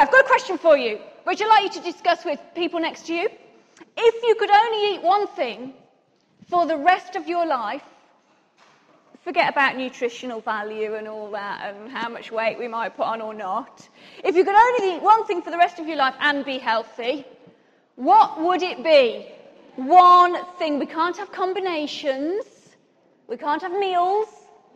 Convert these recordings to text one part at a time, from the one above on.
I've got a question for you, which I'd like you to discuss with people next to you. If you could only eat one thing for the rest of your life, forget about nutritional value and all that and how much weight we might put on or not. If you could only eat one thing for the rest of your life and be healthy, what would it be? One thing. We can't have combinations. We can't have meals.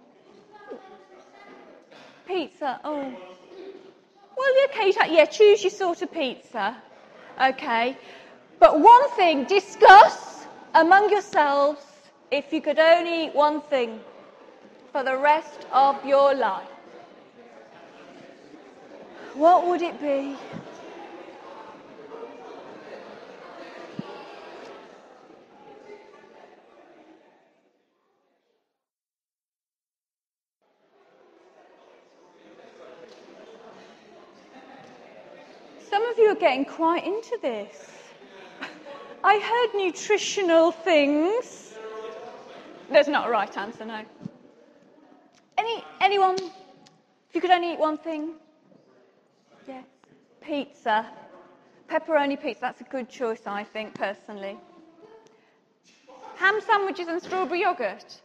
Pizza. Oh. Well, okay, choose your sort of pizza. Okay. But one thing, discuss among yourselves if you could only eat one thing for the rest of your life. What would it be? Some of you are getting quite into this. I heard nutritional things. There's not a right answer, no. Anyone? If you could only eat one thing? Yes. Pizza. Pepperoni pizza, that's a good choice, I think, personally. Ham sandwiches and strawberry yoghurt?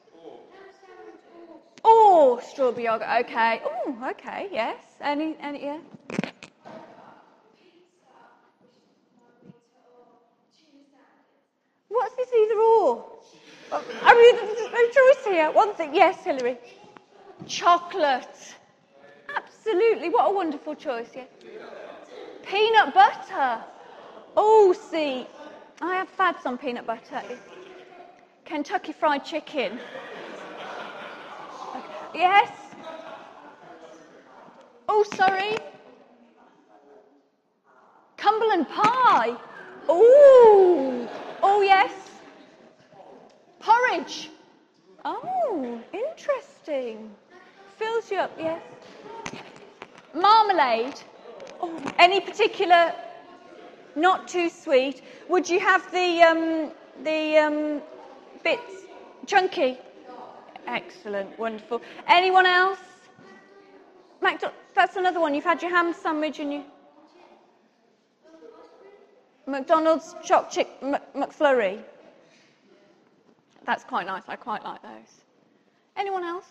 Oh, strawberry yoghurt, okay. Oh, okay, yes. Any, yeah? What's this either or? I mean, there's no choice here. One thing, yes, Hilary. Chocolate. Absolutely, what a wonderful choice, yes. Peanut butter. Oh, see, I have fads on peanut butter. Kentucky Fried Chicken. Yes. Oh, sorry. Cumberland pie. Oh. Oh, yes. Porridge. Oh, interesting. Fills you up, yes. Marmalade. Oh, any particular, not too sweet. Would you have the bits chunky? Excellent, wonderful. Anyone else? That's another one. You've had your ham sandwich and you... McDonald's chopped McFlurry. That's quite nice. I quite like those. Anyone else?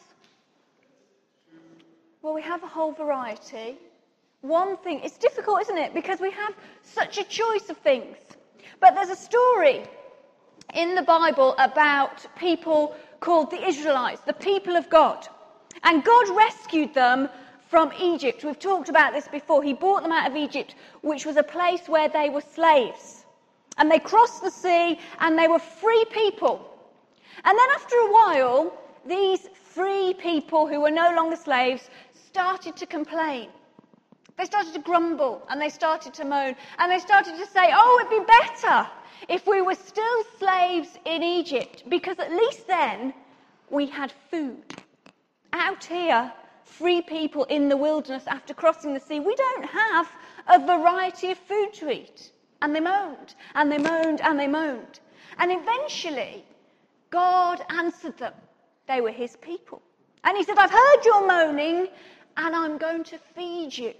Well, we have a whole variety. One thing. It's difficult, isn't it? Because we have such a choice of things. But there's a story in the Bible about people called the Israelites, the people of God. And God rescued them from Egypt. We've talked about this before. He brought them out of Egypt, which was a place where they were slaves. And they crossed the sea and they were free people. And then after a while, these free people who were no longer slaves started to complain. They started to grumble and they started to moan. And they started to say, oh, it'd be better if we were still slaves in Egypt, because at least then we had food. Out here, free people in the wilderness after crossing the sea, we don't have a variety of food to eat. And they moaned, and they moaned, and they moaned. And eventually, God answered them. They were his people. And he said, I've heard your moaning, and I'm going to feed you.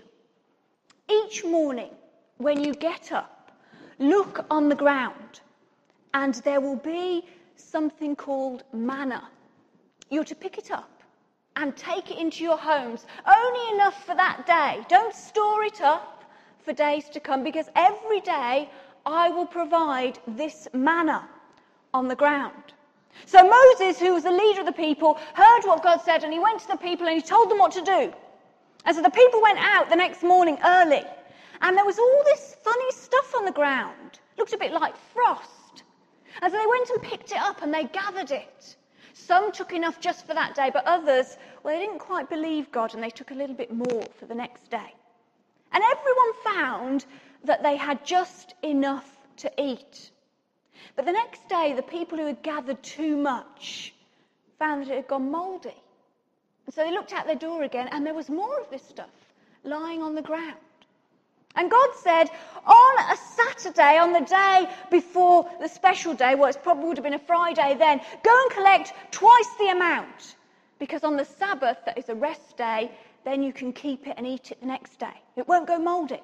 Each morning, when you get up, look on the ground, and there will be something called manna. You're to pick it up and take it into your homes, only enough for that day. Don't store it up for days to come, because every day I will provide this manna on the ground. So Moses, who was the leader of the people, heard what God said, and he went to the people and he told them what to do. And so the people went out the next morning early, and there was all this funny stuff on the ground. Looked a bit like frost. And so they went and picked it up and they gathered it. Some took enough just for that day, but others, well, they didn't quite believe God and they took a little bit more for the next day. And everyone found that they had just enough to eat. But the next day, the people who had gathered too much found that it had gone mouldy. And so they looked out their door again and there was more of this stuff lying on the ground. And God said, on a Saturday, on the day before the special day, well, it probably would have been a Friday then, go and collect twice the amount. Because on the Sabbath, that is a rest day, then you can keep it and eat it the next day. It won't go mouldy.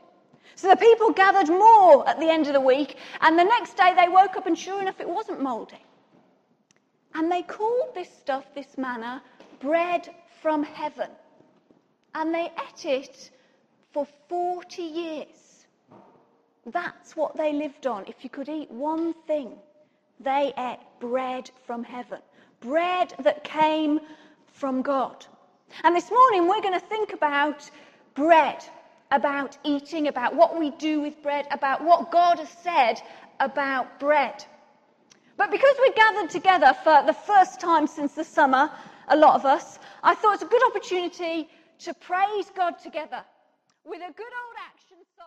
So the people gathered more at the end of the week, and the next day they woke up and sure enough it wasn't mouldy. And they called this stuff, this manna, bread from heaven. And they ate it for 40 years. That's what they lived on. If you could eat one thing, they ate bread from heaven. Bread that came from God. And this morning we're going to think about bread, about eating, about what we do with bread, about what God has said about bread. But because we're gathered together for the first time since the summer, a lot of us, I thought it's a good opportunity to praise God together with a good old action song.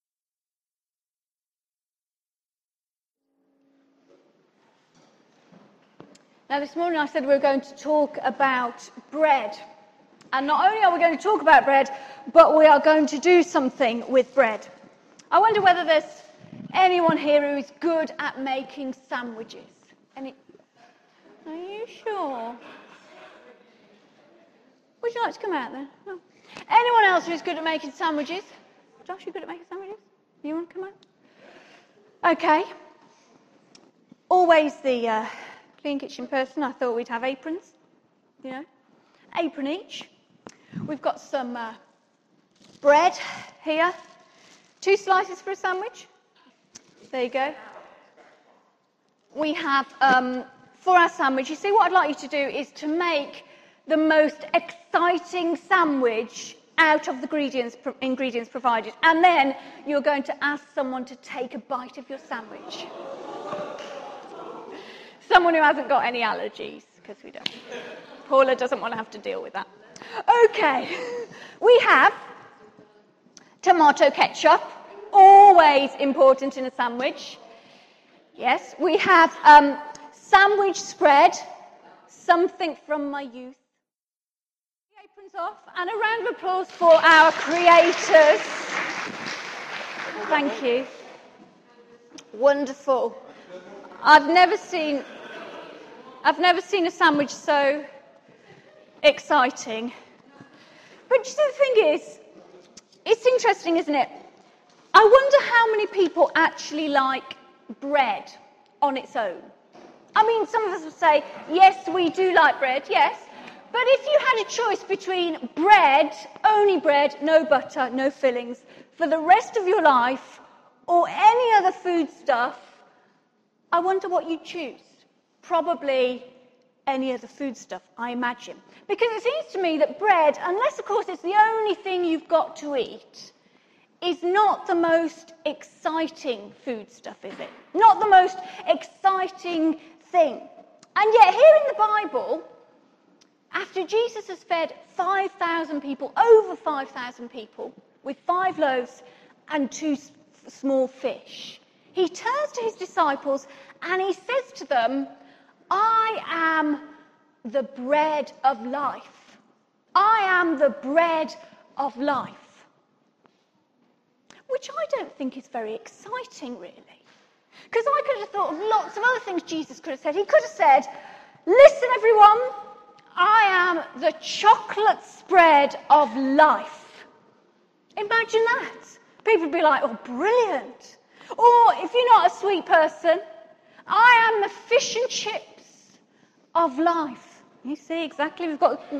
Now this morning I said we were going to talk about bread. And not only are we going to talk about bread, but we are going to do something with bread. I wonder whether there's anyone here who is good at making sandwiches. Are you sure? Would you like to come out then? No. Anyone else who's good at making sandwiches? Josh, you good at making sandwiches? You want to come out? Okay. Always the clean kitchen person. I thought we'd have aprons. Apron each. We've got some bread here. 2 slices for a sandwich. There you go. We have, for our sandwich, you see, what I'd like you to do is to make the most exciting sandwich out of the ingredients provided. And then you're going to ask someone to take a bite of your sandwich. Someone who hasn't got any allergies, because we don't. Paula doesn't want to have to deal with that. Okay, we have tomato ketchup, always important in a sandwich. Yes, we have sandwich spread, something from my youth. The aprons off, and a round of applause for our creators. Thank you. Wonderful. I've never seen a sandwich so exciting. But the thing is, it's interesting, isn't it? I wonder how many people actually like bread on its own. I mean, some of us would say, yes, we do like bread, yes. But if you had a choice between bread, only bread, no butter, no fillings, for the rest of your life, or any other food stuff, I wonder what you'd choose. Probably any other food stuff, I imagine. Because it seems to me that bread, unless of course it's the only thing you've got to eat, is not the most exciting food stuff, is it? Not the most exciting thing. And yet here in the Bible, after Jesus has fed 5,000 people, over 5,000 people, with 5 loaves and 2 small fish, he turns to his disciples and he says to them, I am the bread of life. I am the bread of life. Which I don't think is very exciting, really. Because I could have thought of lots of other things Jesus could have said. He could have said, listen, everyone, I am the chocolate spread of life. Imagine that. People would be like, oh, brilliant. Or, if you're not a sweet person, I am the fish and chips of life. You see, exactly,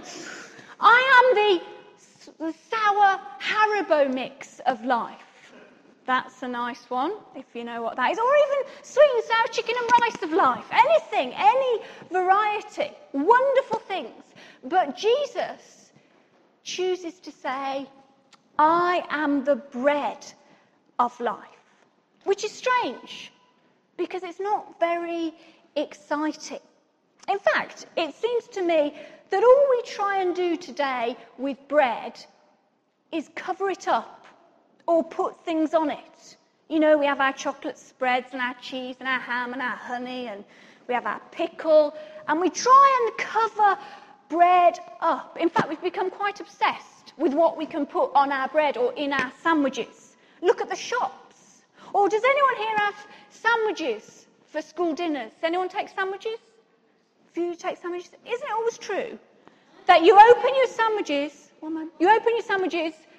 I am the sour Haribo mix of life. That's a nice one, if you know what that is. Or even sweet and sour chicken and rice of life. Anything, any variety. Wonderful things. But Jesus chooses to say, I am the bread of life. Which is strange, because it's not very exciting. In fact, it seems to me that all we try and do today with bread is cover it up or put things on it. You know, we have our chocolate spreads and our cheese and our ham and our honey, and we have our pickle, and we try and cover bread up. In fact, we've become quite obsessed with what we can put on our bread or in our sandwiches. Look at the shops. Or does anyone here have sandwiches for school dinners? Does anyone take sandwiches? A few take sandwiches. Isn't it always true that you open your sandwiches,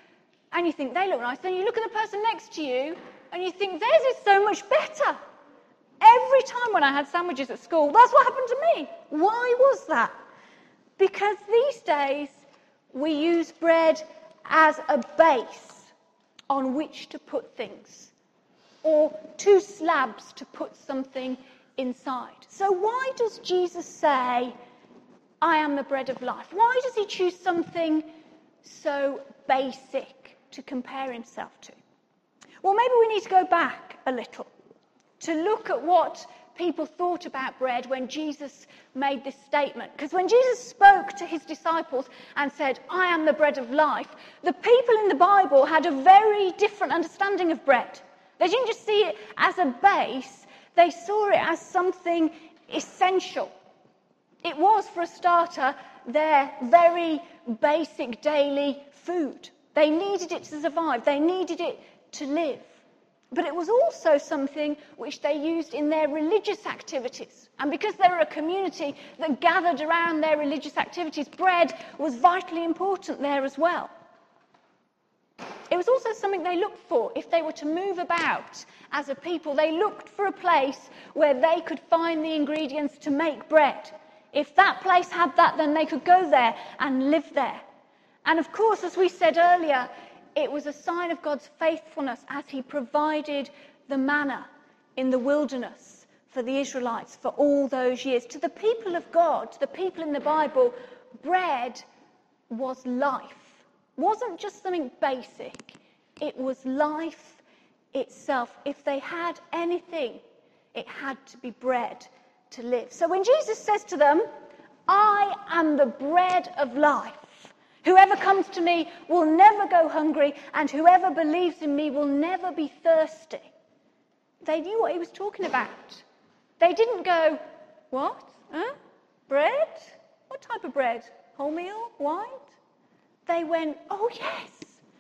and you think they look nice. Then you look at the person next to you and you think theirs is so much better. Every time when I had sandwiches at school, that's what happened to me. Why was that? Because these days we use bread as a base on which to put things, or two slabs to put something inside. So why does Jesus say, I am the bread of life? Why does he choose something so basic to compare himself to? Well, maybe we need to go back a little to look at what people thought about bread when Jesus made this statement. Because when Jesus spoke to his disciples and said, I am the bread of life, the people in the Bible had a very different understanding of bread. They didn't just see it as a base, they saw it as something essential. It was, for a starter, their very basic daily food. They needed it to survive. They needed it to live. But it was also something which they used in their religious activities. And because they were a community that gathered around their religious activities, bread was vitally important there as well. It was also something they looked for if they were to move about as a people. They looked for a place where they could find the ingredients to make bread. If that place had that, then they could go there and live there. And of course, as we said earlier, it was a sign of God's faithfulness as he provided the manna in the wilderness for the Israelites for all those years. To the people of God, to the people in the Bible, bread was life. It wasn't just something basic. It was life itself. If they had anything, it had to be bread to live. So when Jesus says to them, I am the bread of life. Whoever comes to me will never go hungry, and whoever believes in me will never be thirsty. They knew what he was talking about. They didn't go, what? Huh? Bread? What type of bread? Wholemeal? White? They went, oh yes,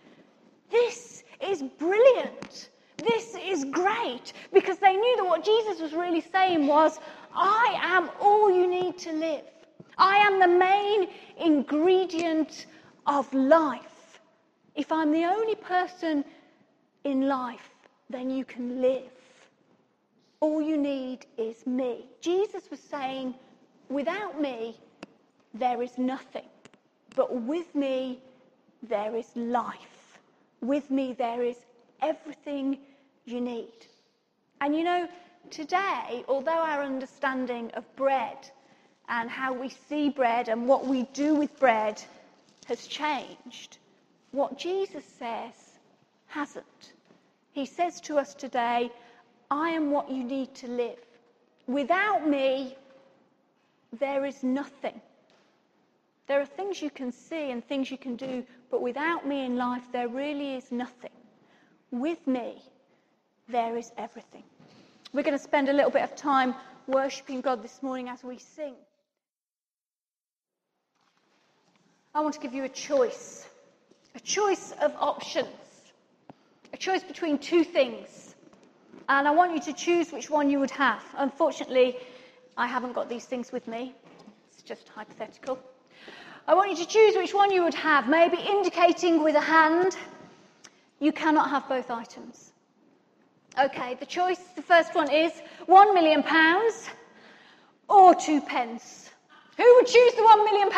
this is brilliant. This is great. Because they knew that what Jesus was really saying was, I am all you need to live. I am the main ingredient of life. If I'm the only person in life, then you can live. All you need is me. Jesus was saying, without me, there is nothing. But with me, there is life. With me, there is everything you need. And you know, today, although our understanding of bread and how we see bread and what we do with bread has changed, what Jesus says hasn't. He says to us today, I am what you need to live. Without me, there is nothing. There are things you can see and things you can do, but without me in life, there really is nothing. With me, there is everything. We're going to spend a little bit of time worshipping God this morning as we sing. I want to give you a choice of options, a choice between two things. And I want you to choose which one you would have. Unfortunately, I haven't got these things with me. It's just hypothetical. I want you to choose which one you would have, maybe indicating with a hand. You cannot have both items. Okay, the first one is £1 million or 2 pence. Who would choose the £1 million?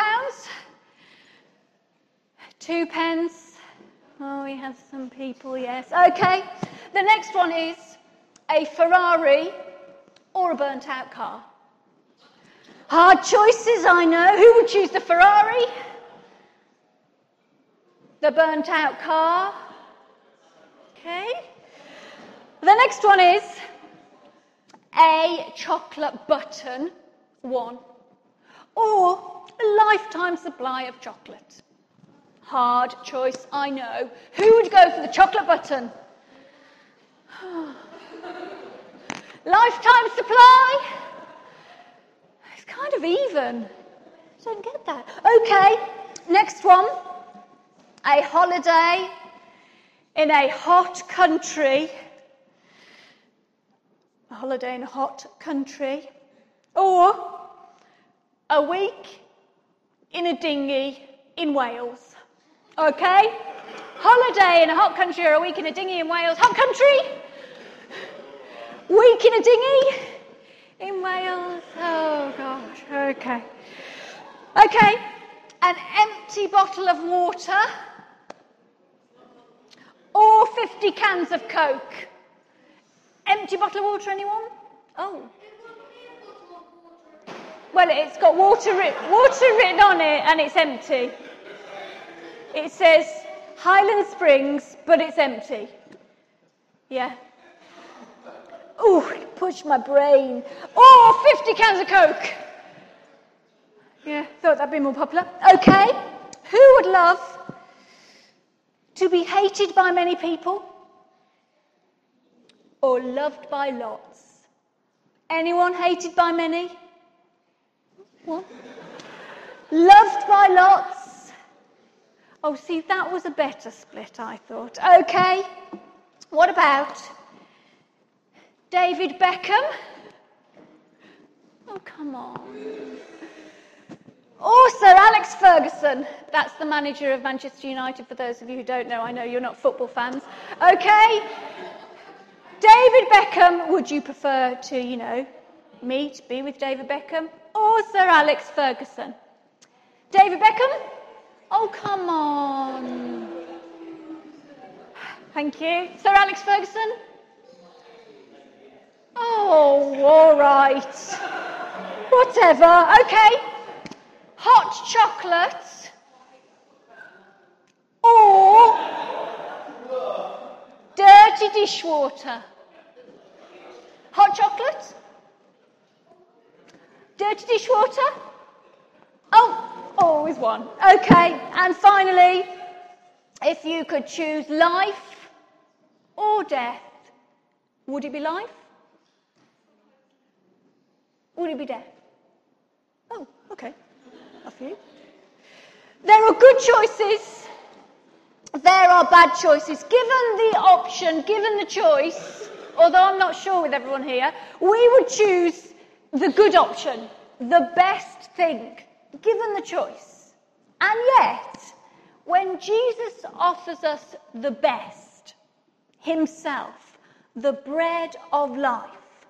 2 pence. Oh, we have some people, yes. Okay, the next one is a Ferrari or a burnt-out car. Hard choices, I know. Who would choose the Ferrari? The burnt-out car? Okay. The next one is a chocolate button, one, or a lifetime supply of chocolate. Hard choice, I know. Who would go for the chocolate button? Lifetime supply? It's kind of even. I don't get that. Okay, next one. A holiday in a hot country. A holiday in a hot country. Or a week in a dinghy in Wales. Okay? Holiday in a hot country or a week in a dinghy in Wales. Hot country? Week in a dinghy in Wales. Oh, gosh. Okay. Okay. An empty bottle of water or 50 cans of Coke. Empty bottle of water, anyone? Oh. Well, it's got water written on it and it's empty. It says Highland Springs, but it's empty. Yeah. Ooh, it pushed my brain. Oh, 50 cans of Coke. Yeah, thought that'd be more popular. Okay. Who would love to be hated by many people or loved by lots? Anyone hated by many? What? Loved by lots? Oh, see, that was a better split, I thought. Okay. What about David Beckham? Oh, come on. Or Sir Alex Ferguson. That's the manager of Manchester United, for those of you who don't know. I know you're not football fans. Okay. David Beckham, would you prefer to, be with David Beckham? Or Sir Alex Ferguson? David Beckham? Oh, come on. Thank you. Sir Alex Ferguson? Oh, all right. Whatever. Okay. Hot chocolate or dirty dishwater? Hot chocolate? Dirty dishwater? Oh, always one. Okay, and finally, if you could choose life or death, would it be life? Would it be death? Oh, okay. A few. There are good choices. There are bad choices. Given the option, given the choice, although I'm not sure with everyone here, we would choose the good option, the best thing, given the choice. And yet, when Jesus offers us the best, himself, the bread of life,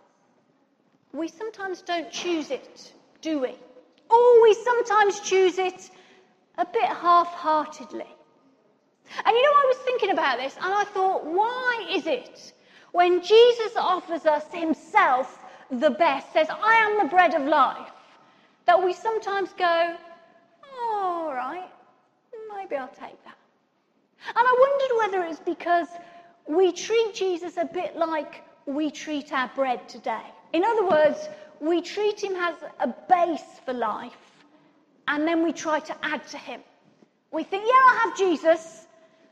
we sometimes don't choose it, do we? Or we sometimes choose it a bit half-heartedly. And I was thinking about this and I thought, why is it when Jesus offers us himself the best, says, I am the bread of life, that we sometimes go, oh, all right, maybe I'll take that. And I wondered whether it's because we treat Jesus a bit like we treat our bread today. In other words, we treat him as a base for life, and then we try to add to him. We think, yeah, I'll have Jesus,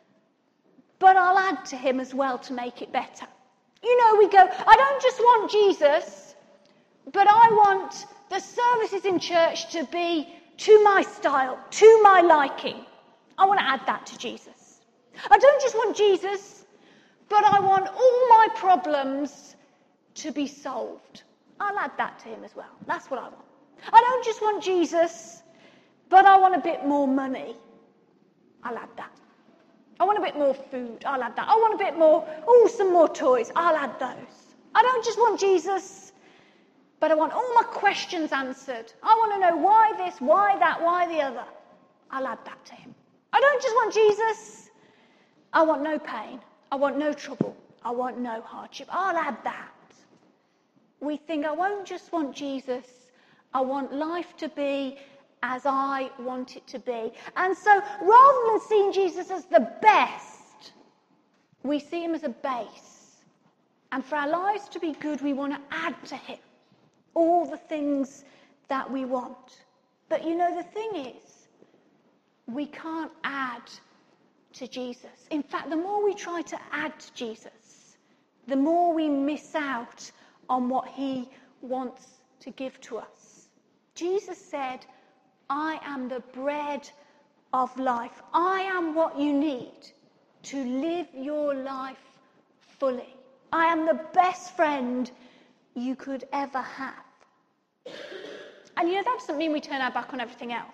but I'll add to him as well to make it better. We go, I don't just want Jesus, but I want the services in church to be to my style, to my liking. I want to add that to Jesus. I don't just want Jesus, but I want all my problems to be solved. I'll add that to him as well. That's what I want. I don't just want Jesus, but I want a bit more money. I'll add that. I want a bit more food. I'll add that. I want a bit more, some more toys. I'll add those. I don't just want Jesus, but I want all my questions answered. I want to know why this, why that, why the other. I'll add that to him. I don't just want Jesus. I want no pain. I want no trouble. I want no hardship. I'll add that. We think, I won't just want Jesus, I want life to be as I want it to be. And so, rather than seeing Jesus as the best, we see him as a base. And for our lives to be good, we want to add to him all the things that we want. But the thing is, we can't add to Jesus. In fact, the more we try to add to Jesus, the more we miss out on what he wants to give to us. Jesus said, I am the bread of life. I am what you need to live your life fully. I am the best friend you could ever have. And that doesn't mean we turn our back on everything else.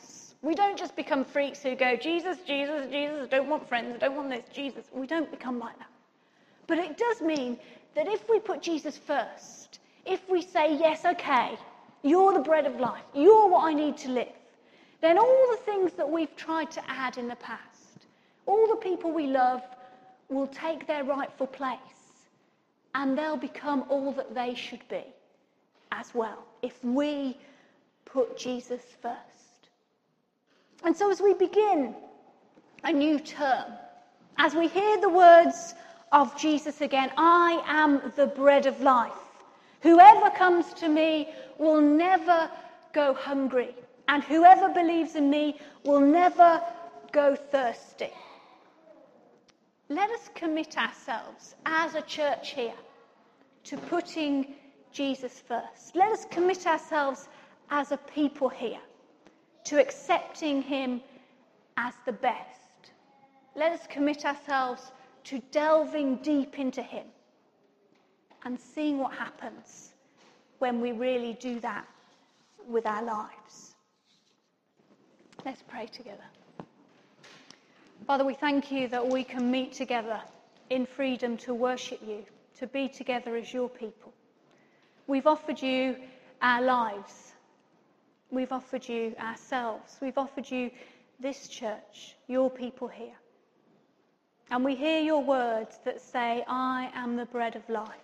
We don't just become freaks who go, Jesus, Jesus, Jesus, I don't want friends, I don't want this, Jesus. We don't become like that. But it does mean that if we put Jesus first, if we say, yes, okay, you're the bread of life, you're what I need to live, then all the things that we've tried to add in the past, all the people we love will take their rightful place, and they'll become all that they should be as well, if we put Jesus first. And so as we begin a new term, as we hear the words of Jesus again, I am the bread of life. Whoever comes to me will never go hungry, and whoever believes in me will never go thirsty. Let us commit ourselves as a church here to putting Jesus first. Let us commit ourselves as a people here to accepting him as the best. Let us commit ourselves to delving deep into him and seeing what happens when we really do that with our lives. Let's pray together. Father, we thank you that we can meet together in freedom to worship you, to be together as your people. We've offered you our lives. We've offered you ourselves. We've offered you this church, your people here. And we hear your words that say, I am the bread of life.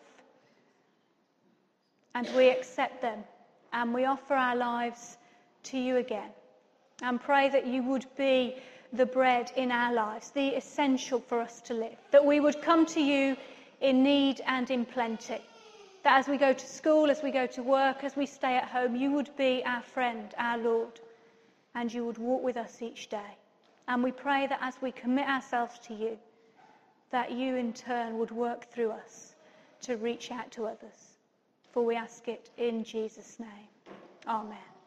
And we accept them, and we offer our lives to you again, and pray that you would be the bread in our lives, the essential for us to live, that we would come to you in need and in plenty, that as we go to school, as we go to work, as we stay at home, you would be our friend, our Lord, and you would walk with us each day. And we pray that as we commit ourselves to you, that you in turn would work through us to reach out to others. For we ask it in Jesus' name. Amen.